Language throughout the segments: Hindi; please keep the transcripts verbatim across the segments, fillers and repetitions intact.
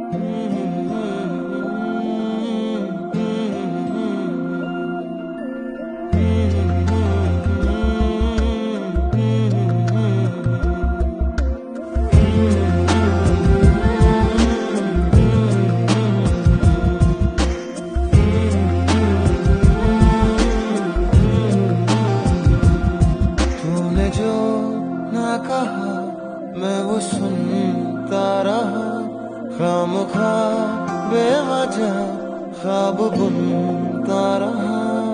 मैं वो सुनता रहा, खामखा बेवजह ख्वाब बुनता रहा।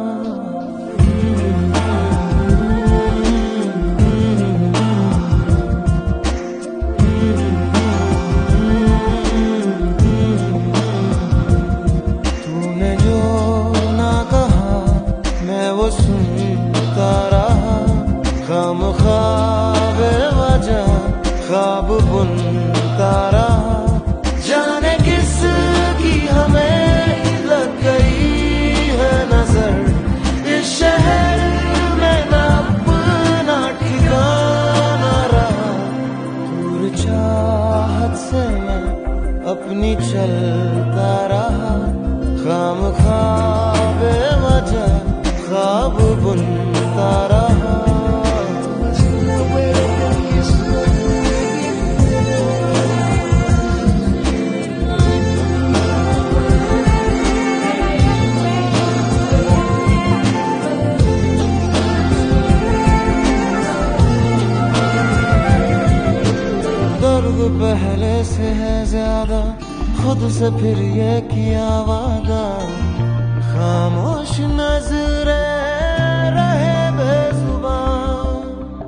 तूने जो ना कहा मैं वो सुनता रहा, खामखा बेवजह ख्वाब बुनता रहा। जाने किस की हमें लग गई है नजर, इस शहर में ना अपना ठिकाना रहा। दूर चाहत से मैं अपनी चलता रहा, खामखा बेवजह ख्वाब बुनता रहा। पहले से है ज्यादा, खुद से फिर ये किया वादा। खामोश नजरे रहे बेजुबान,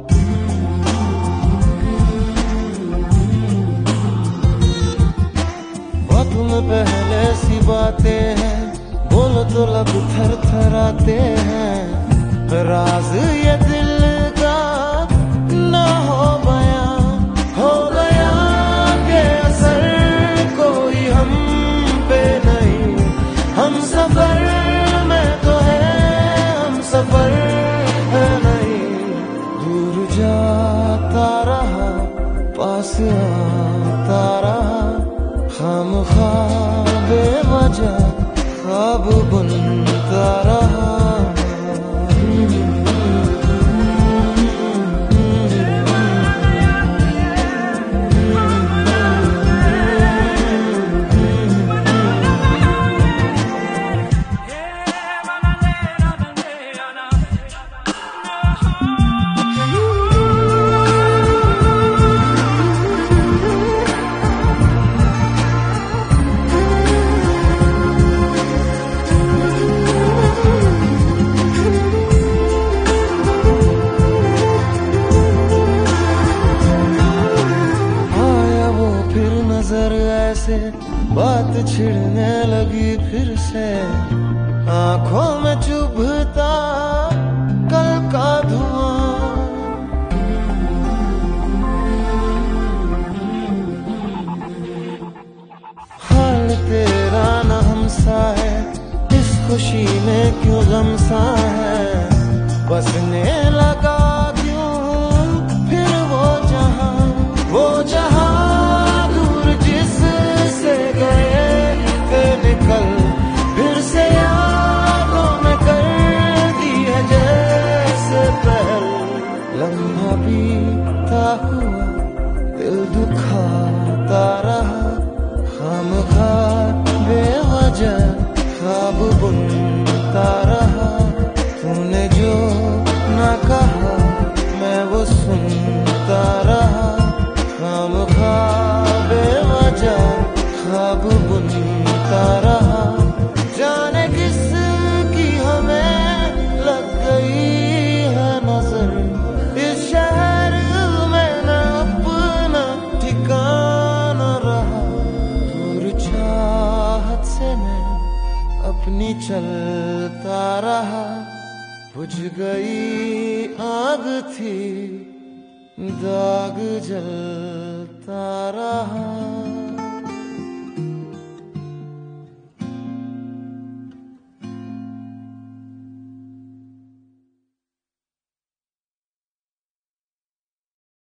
वक्त में पहले सी बातें हैं, बोलो तो लब थर थराते हैं। राज ये दिल का ना हो बयां, हो गया के असर कोई हम पे नहीं। हम सफर में तो है, हम सफर है नहीं। दूर जाता रहा, पास आता रहा, खामखा बेवजह ख्वाब बुनता रहा। बात छिड़ने लगी फिर से, आंखों में चुभता कल का धुआं। हाल तेरा न हमसा है, इस खुशी में क्यों गम सा है। बसने लगा क्यों फिर वो जहां, वो जहां निकल फिर से यादों में कर दी है जैसे पहल। लम्हा बीता हुआ दिल दुखाता रहा, खामखा बेवजह ख्वाब बुनता रहा। तूने जो ना कहा मैं वो सुनता रहा, खामखा बेवजह ख्वाब बुनता रहा। जाने किस की हमें लग गई है नजर, इस शहर में ना अपना ठिकाना रहा। दूर चाहत से मैं अपनी चलता रहा, बुझ गई आग थी दाग जलता रहा।